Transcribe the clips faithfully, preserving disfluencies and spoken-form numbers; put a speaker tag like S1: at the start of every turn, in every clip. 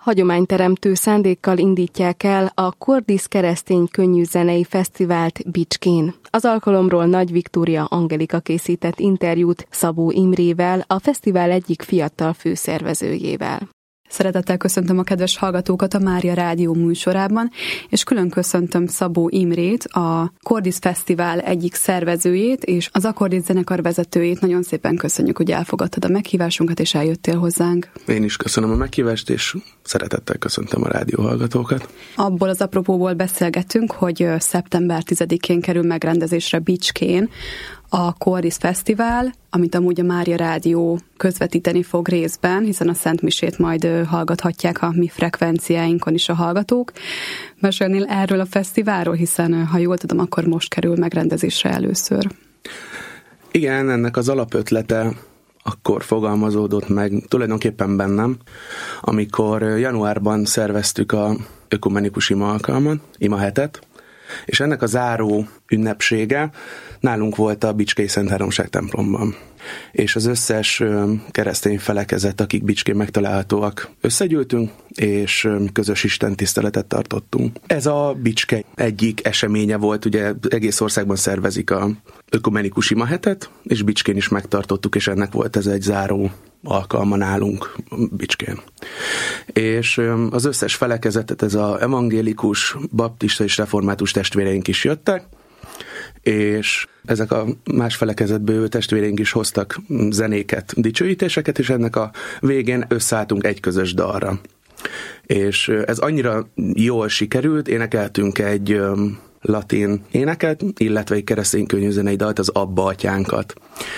S1: Hagyományteremtő szándékkal indítják el a Kordisz keresztény könnyűzenei fesztivált Bicskén. Az alkalomról Nagy Viktória Angelika készített interjút Szabó Imrével, a fesztivál egyik fiatal főszervezőjével.
S2: Szeretettel köszöntöm a kedves hallgatókat a Mária Rádió műsorában, és külön köszöntöm Szabó Imrét, a Kordisz Fesztivál egyik szervezőjét, és az Akkordisz zenekar vezetőjét. Nagyon szépen köszönjük, hogy elfogadtad a meghívásunkat, és eljöttél hozzánk.
S3: Én is köszönöm a meghívást, és szeretettel köszöntöm a rádió hallgatókat.
S2: Abból az apropóból beszélgetünk, hogy szeptember tizedikén kerül megrendezésre Bicskén a Kordisz Fesztivál, amit amúgy a Mária Rádió közvetíteni fog részben, hiszen a Szent Misét majd hallgathatják a mi frekvenciáinkon is a hallgatók. Mesélnél erről a fesztiválról, hiszen ha jól tudom, akkor most kerül megrendezésre először.
S3: Igen, ennek az alapötlete akkor fogalmazódott meg tulajdonképpen bennem, amikor januárban szerveztük a ökumenikus ima alkalmat, ima hetet, és ennek a záró ünnepsége nálunk volt a Bicskei Szent Háromság templomban. És az összes keresztény felekezet, akik Bicskén megtalálhatóak, összegyűltünk, és közös istentiszteletet tartottunk. Ez a Bicske egyik eseménye volt, ugye egész országban szervezik a ökumenikus ima hetet, és Bicskén is megtartottuk, és ennek volt ez egy záró alkalma nálunk Bicskén. És az összes felekezetet, ez az evangélikus, baptista és református testvéreink is jöttek, és ezek a más felekezetből jövő testvéreink is hoztak zenéket, dicsőítéseket, és ennek a végén összeálltunk egy közös dalra. És ez annyira jól sikerült, énekeltünk egy latin éneket, illetve egy keresztény könnyűzenei dalt, az Abba Atyánkat.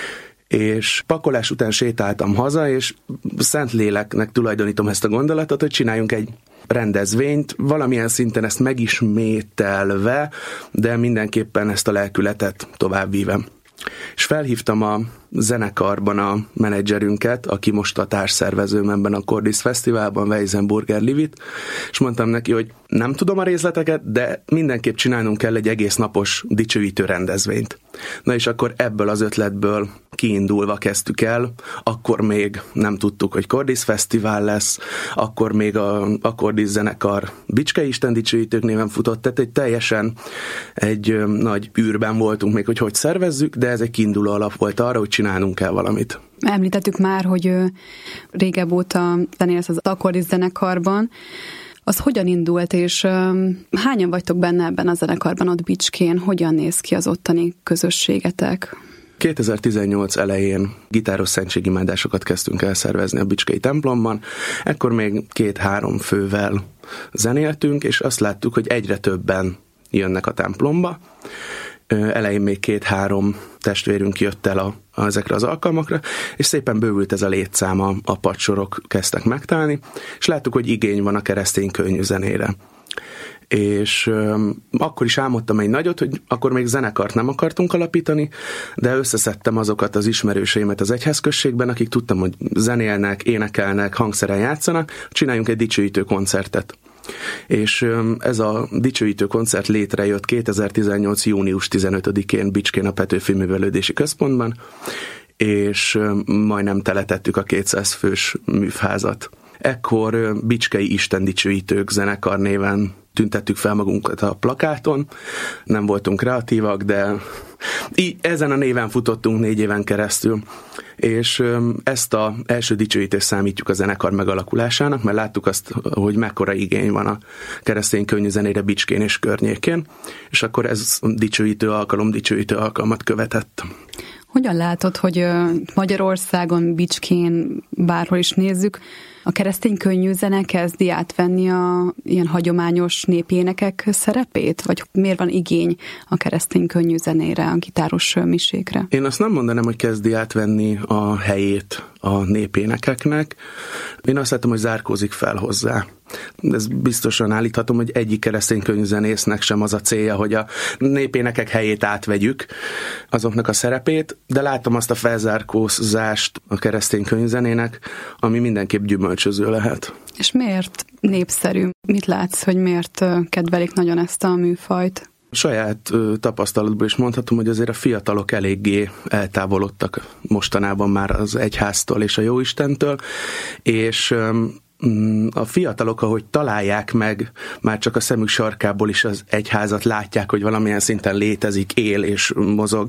S3: És pakolás után sétáltam haza, és Szentléleknek tulajdonítom ezt a gondolatot, hogy csináljunk egy rendezvényt, valamilyen szinten ezt megismételve, de mindenképpen ezt a lelkületet továbbvívem. És felhívtam a zenekarban a menedzserünket, aki most a társszervezőm ebben a Kordisz Fesztiválban, Weisenburger Livit, és mondtam neki, hogy nem tudom a részleteket, de mindenképp csinálnunk kell egy egész napos dicsőítő rendezvényt. Na és akkor ebből az ötletből kiindulva kezdtük el, akkor még nem tudtuk, hogy Kordisz Fesztivál lesz, akkor még a, a Kordisz zenekar Bicskei Isten dicsőítők néven futott, tehát egy teljesen egy ö, nagy űrben voltunk még, hogy hogy szervezzük, de ez egy kiinduló alap volt arra, hogy csinálnunk kell valamit.
S2: Említettük már, hogy ö, régebb óta zenélsz az Akkordisz zenekarban. Az hogyan indult, és ö, hányan vagytok benne ebben a zenekarban ott Bicskén? Hogyan néz ki az ottani közösségetek?
S3: kétezer-tizennyolc elején gitáros szentségimádásokat kezdtünk el szervezni a Bicskei templomban. Ekkor még két-három fővel zenéltünk, és azt láttuk, hogy egyre többen jönnek a templomba. Elején még két-három testvérünk jött el a, a, ezekre az alkalmakra, és szépen bővült ez a létszám, a, a padsorok kezdtek megtalálni, és láttuk, hogy igény van a keresztény könnyűzenére. És öm, akkor is álmodtam egy nagyot, hogy akkor még zenekart nem akartunk alapítani, de összeszedtem azokat az ismerőseimet az egyházközségben, akik tudtam, hogy zenélnek, énekelnek, hangszeren játszanak, csináljunk egy dicsőítő koncertet. És ez a dicsőítő koncert létrejött kétezer-tizennyolc június tizenötödikén Bicskén a Petőfi Művelődési Központban, és majdnem teletettük a kétszáz fős műfázat. Ekkor Bicskei Istendicsőítők zenekar néven tüntettük fel magunkat a plakáton, nem voltunk kreatívak, de így ezen a néven futottunk négy éven keresztül, és ezt az első dicsőítést számítjuk a zenekar megalakulásának, mert láttuk azt, hogy mekkora igény van a keresztény könnyűzenére Bicskén és környékén, és akkor ez dicsőítő alkalom, dicsőítő alkalmat követett.
S2: Hogyan látod, hogy Magyarországon, Bicskén, bárhol is nézzük, a keresztény könnyűzene kezdi átvenni a ilyen hagyományos népénekek szerepét? Vagy miért van igény a keresztény könnyűzenére, a gitáros misékre?
S3: Én azt nem mondanám, hogy kezdi átvenni a helyét a népénekeknek. Én azt látom, hogy zárkózik fel hozzá. Ez biztosan állíthatom, hogy egyik keresztény könnyűzenésznek sem az a célja, hogy a népénekek helyét átvegyük, azoknak a szerepét, de látom azt a felzárkózást a keresztény könnyűzenének, ami mindenképp gyümölcsöző lehet.
S2: És miért népszerű? Mit látsz, hogy miért kedvelik nagyon ezt a műfajt?
S3: Saját ö, tapasztalatból is mondhatom, hogy azért a fiatalok eléggé eltávolodtak mostanában már az egyháztól és a Jóistentől, és ö, a fiatalok, ahogy találják meg, már csak a szemük sarkából is az egyházat látják, hogy valamilyen szinten létezik, él és mozog,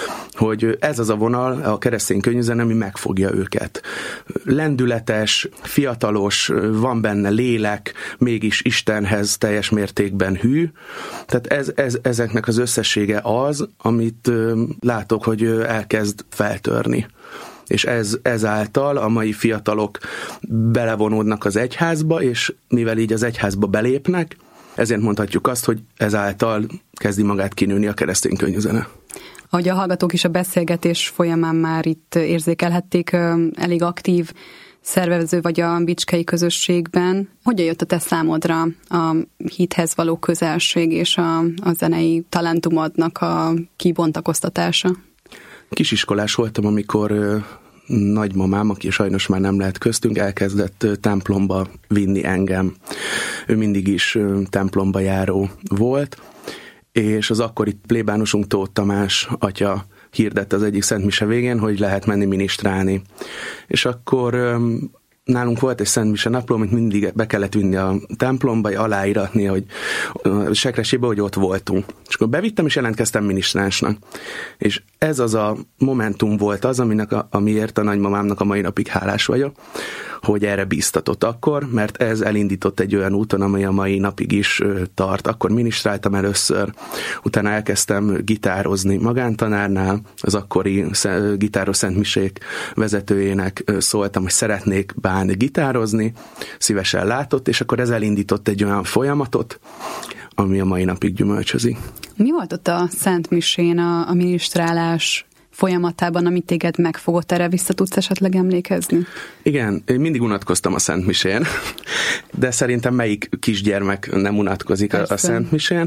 S3: hogy ez az a vonal, a keresztény könnyűzene, ami megfogja őket. Lendületes, fiatalos, van benne lélek, mégis Istenhez teljes mértékben hű. Tehát ez, ez, ezeknek az összessége az, amit látok, hogy elkezd feltörni. És ez, ezáltal a mai fiatalok belevonódnak az egyházba, és mivel így az egyházba belépnek, ezért mondhatjuk azt, hogy ezáltal kezdi magát kinőni a keresztény könnyűzene.
S2: Ahogy a hallgatók is a beszélgetés folyamán már itt érzékelhették, elég aktív szervező vagy a bicskei közösségben. Hogyan jött a te számodra a hithez való közelség és a, a zenei talentumodnak a kibontakoztatása?
S3: Kisiskolás voltam, amikor nagymamám, aki sajnos már nem lehet köztünk, elkezdett templomba vinni engem. Ő mindig is templomba járó volt, és az akkori plébánosunk Tóth Tamás atya hirdett az egyik szentmise végén, hogy lehet menni minisztrálni. És akkor nálunk volt egy szentmise napló, amit mindig be kellett vinni a templomba, aláíratni, hogy a sekresébe, hogy ott voltunk. És akkor bevittem, és jelentkeztem minisztránsnak. És ez az a momentum volt az, aminek a, amiért a nagymamámnak a mai napig hálás vagyok, hogy erre bíztatott akkor, mert ez elindított egy olyan úton, amely a mai napig is tart. Akkor minisztráltam először, utána elkezdtem gitározni magántanárnál, az akkori gitáros szentmisék vezetőjének szóltam, hogy szeretnék bánni gitározni, szívesen látott, és akkor ez elindított egy olyan folyamatot, ami a mai napig gyümölcsözik.
S2: Mi volt ott a szentmisén a, a minisztrálás folyamatában, amit téged megfogott, erre vissza tudsz esetleg emlékezni?
S3: Igen, én mindig unatkoztam a szentmisén, de szerintem melyik kisgyermek nem unatkozik Persze. a szentmisén,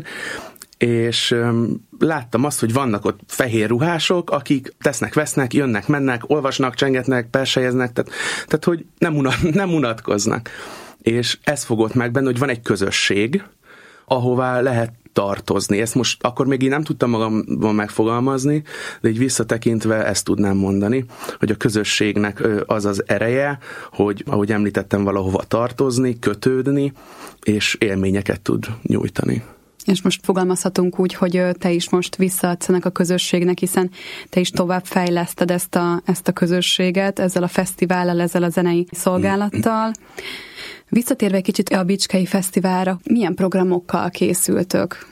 S3: és um, láttam azt, hogy vannak ott fehér ruhások, akik tesznek, vesznek, jönnek, mennek, olvasnak, csengetnek, persejeznek, tehát, tehát hogy nem, unat, nem unatkoznak. És ez fogott meg benne, hogy van egy közösség, ahová lehet tartozni. Ezt most akkor még én nem tudtam magamban megfogalmazni, de így visszatekintve ezt tudnám mondani, hogy a közösségnek az az ereje, hogy ahogy említettem, valahova tartozni, kötődni, és élményeket tud nyújtani.
S2: És most fogalmazhatunk úgy, hogy te is most visszaadsz ennek a közösségnek, hiszen te is tovább fejleszted ezt a, ezt a közösséget, ezzel a fesztivállal, ezzel a zenei szolgálattal. Visszatérve egy kicsit a Bicskei Fesztiválra, milyen programokkal készültök?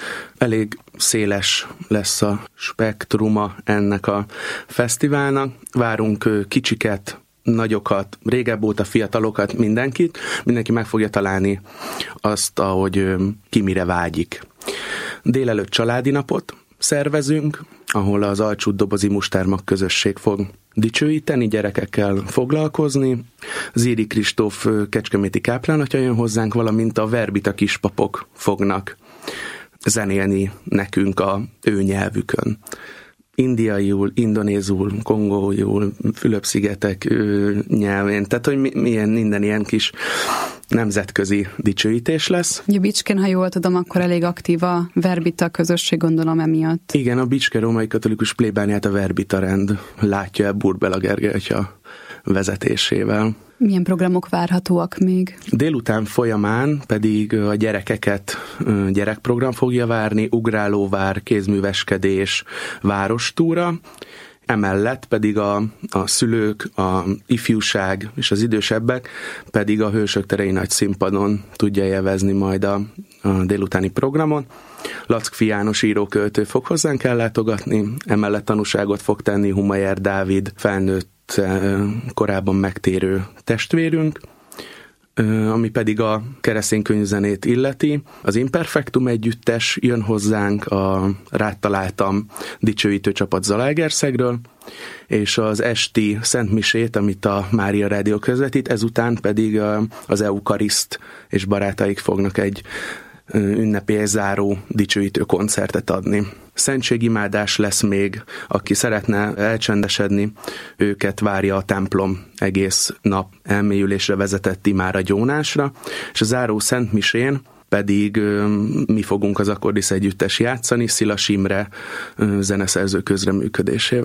S3: Elég széles lesz a spektruma ennek a fesztiválnak. Várunk kicsiket, nagyokat, régebb óta fiatalokat, mindenkit. Mindenki meg fogja találni azt, ahogy ki mire vágyik. Délelőtt családi napot szervezünk, ahol az Alcsút Dobozi Mustármag közösség fog dicsőíteni, gyerekekkel foglalkozni. Zíri Kristóf kecskeméti káplánatja jön hozzánk, valamint a verbita kispapok fognak zenélni nekünk a ő nyelvükön. Indiaiul, indonézul, kongóiul, Fülöp-szigetek nyelvén, tehát hogy milyen minden ilyen kis nemzetközi dicsőítés lesz.
S2: Ugye Bicskén, ha jól tudom, akkor elég aktív a verbita közösség, gondolom emiatt.
S3: Igen, a Bicske Római Katolikus Plébániát a verbita rend látja el Burbela Gergely atya vezetésével.
S2: Milyen programok várhatóak még?
S3: Délután folyamán pedig a gyerekeket gyerekprogram fogja várni, ugrálóvár, kézműveskedés, várostúra, emellett pedig a, a szülők, a ifjúság és az idősebbek pedig a Hősök terei nagy színpadon tudja élvezni majd a, a délutáni programon. Lackfi János íróköltő fog hozzánk ellátogatni, emellett tanúságot fog tenni Humayer Dávid, felnőtt korábban megtérő testvérünk, ami pedig a keresztény könnyűzenét illeti. Az Imperfektum együttes jön hozzánk, a Rád találtam dicsőítő csapat Zalaegerszegről, és az esti szentmisét, amit a Mária Rádió közvetít, ezután pedig az Eukariszt és barátaik fognak egy ünnepélyes záró dicsőítő koncertet adni. Szentségimádás lesz még, aki szeretne elcsendesedni, őket várja a templom egész nap elmélyülésre vezetett imára, gyónásra, és a záró szentmisén pedig mi fogunk az Akkordisz együttes játszani, Szilas Imre zeneszerző közreműködésével.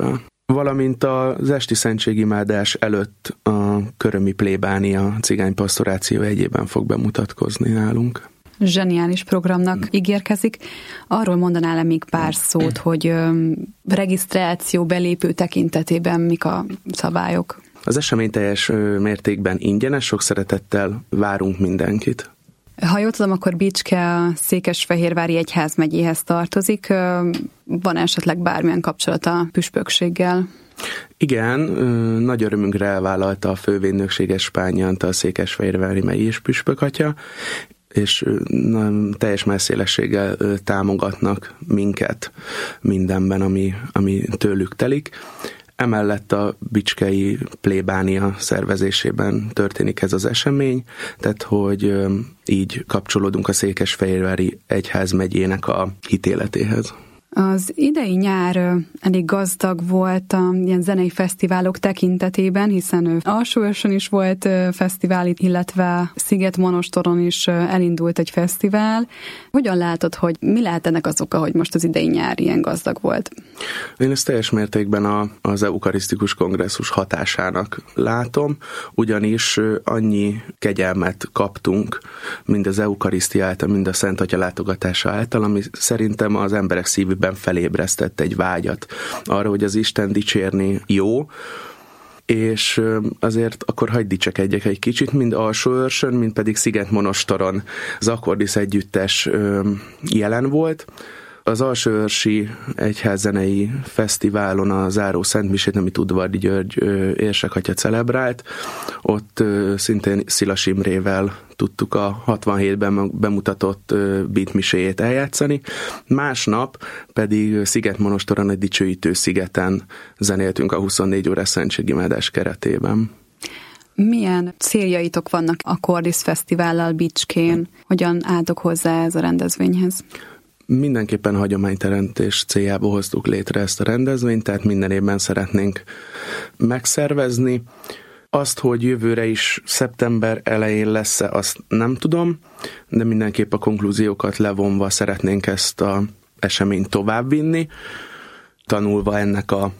S3: Valamint az esti szentségimádás előtt a körömi plébánia cigánypastoráció egyében fog bemutatkozni nálunk.
S2: Zseniális programnak ígérkezik. Arról mondanál-e még pár szót, hogy ö, regisztráció, belépő tekintetében mik a szabályok?
S3: Az esemény teljes mértékben ingyenes, sok szeretettel várunk mindenkit.
S2: Ha jól tudom, akkor Bicske a Székesfehérvári Egyházmegyéhez tartozik. Van esetleg bármilyen kapcsolat a püspökséggel?
S3: Igen, nagy örömünkre elvállalta a fővédnökség Espányi Antal Székesfehérvári megyés püspökatya, és teljes messzélességgel támogatnak minket mindenben, ami, ami tőlük telik. Emellett a bicskei plébánia szervezésében történik ez az esemény, tehát hogy így kapcsolódunk a Székesfehérvári Egyházmegyének a hitéletéhez.
S2: Az idei nyár elég gazdag volt a ilyen zenei fesztiválok tekintetében, hiszen Alsóörsön is volt fesztivál, illetve Szigetmonostoron is elindult egy fesztivál. Hogyan látod, hogy mi lehet ennek az oka, hogy most az idei nyár ilyen gazdag volt?
S3: Én ezt teljes mértékben a, az eukarisztikus kongresszus hatásának látom, ugyanis annyi kegyelmet kaptunk, mind az eukarisztia által, mind a Szent Atya látogatása által, ami szerintem az emberek szívében felébresztett egy vágyat arra, hogy az Isten dicsérni jó, és azért akkor hagyj dicsekedjek egy kicsit, mind Alsóörsön, mind pedig Szigetmonostoron az Akkordisz együttes jelen volt. Az Alsóörsi Egyházzenei Fesztiválon a záró szentmisét, amit Udvardi György érsekatya celebrált, ott szintén Szilas Imrével tudtuk a hatvanhétben bemutatott beatmiséjét eljátszani. Másnap pedig Szigetmonostoron egy dicsőítő szigeten zenéltünk a huszonnégy órás szentségimádás keretében.
S2: Milyen céljaitok vannak a Kordisz Fesztivállal Bicskén? Hogyan álltok hozzá ez a rendezvényhez?
S3: Mindenképpen hagyományteremtés céljából hoztuk létre ezt a rendezvényt, tehát minden évben szeretnénk megszervezni. Azt, hogy jövőre is szeptember elején lesz-e, azt nem tudom, de mindenképp a konklúziókat levonva szeretnénk ezt az eseményt továbbvinni, tanulva ennek a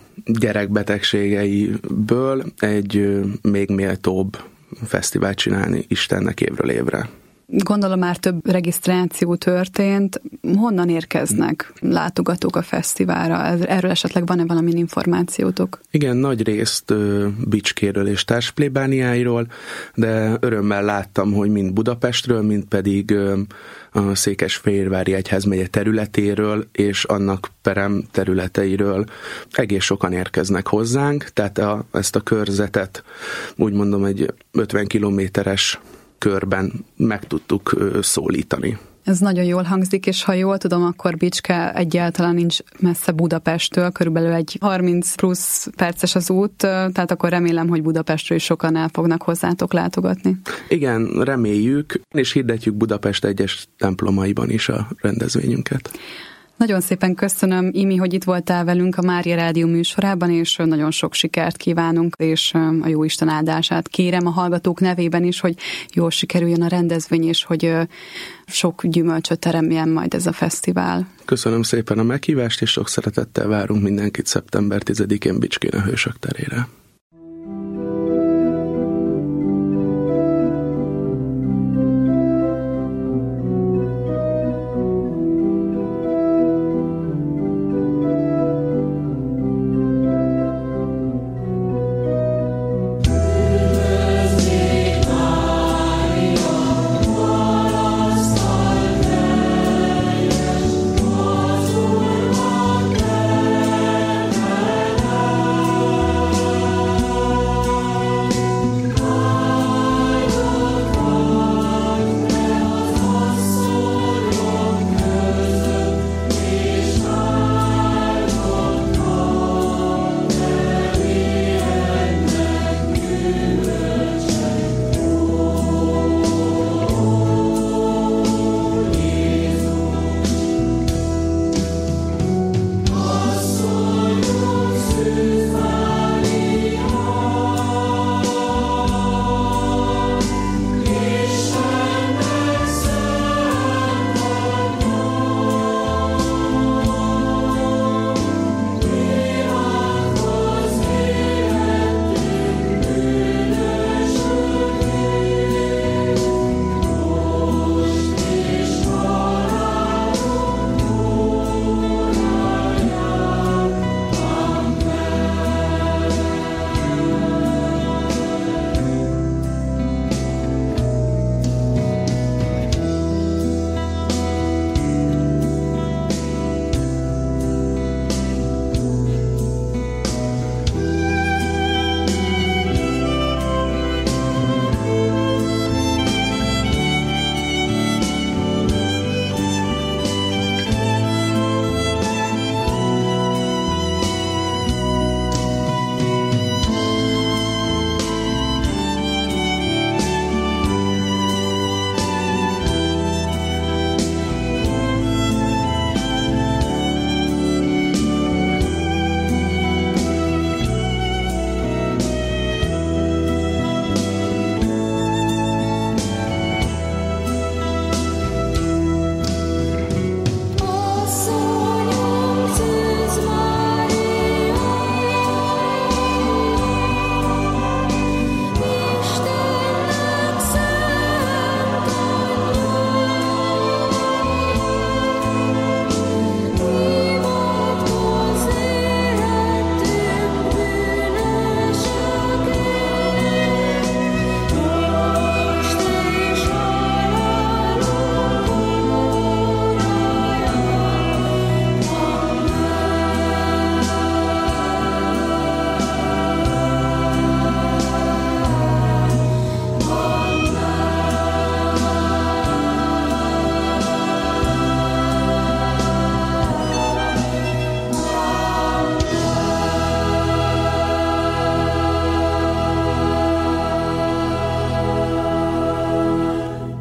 S3: gyerekbetegségeiből egy még méltóbb fesztivált csinálni Istennek évről évre.
S2: Gondolom már több regisztráció történt. Honnan érkeznek látogatók a fesztiválra? Erről esetleg van-e valami információtok?
S3: Igen, nagy részt Bicskéről és társplébániáiról, de örömmel láttam, hogy mind Budapestről, mind pedig a Székesfehérvári Egyházmegye területéről és annak perem területeiről egész sokan érkeznek hozzánk, tehát a, ezt a körzetet úgy mondom egy ötven kilométeres körben meg tudtuk szólítani.
S2: Ez nagyon jól hangzik, és ha jól tudom, akkor Bicske egyáltalán nincs messze Budapesttől, körülbelül egy harminc plusz perces az út, tehát akkor remélem, hogy Budapestről is sokan el fognak hozzátok látogatni.
S3: Igen, reméljük, és hirdetjük Budapest egyes templomaiban is a rendezvényünket.
S2: Nagyon szépen köszönöm, Imi, hogy itt voltál velünk a Mária Rádió műsorában, és nagyon sok sikert kívánunk, és a Jóisten áldását kérem a hallgatók nevében is, hogy jól sikerüljön a rendezvény, és hogy sok gyümölcsöt teremjen majd ez a fesztivál.
S3: Köszönöm szépen a meghívást, és sok szeretettel várunk mindenkit szeptember tizedikén Bicskén a Hősök terére.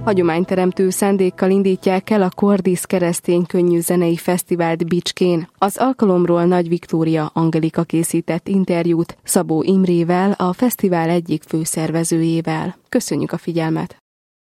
S1: Hagyományteremtő szándékkal indítják el a Kordis keresztény könnyű zenei fesztivált Bicskén. Az alkalomról Nagy Viktória Angelika készített interjút Szabó Imrével, a fesztivál egyik főszervezőjével. Köszönjük a figyelmet!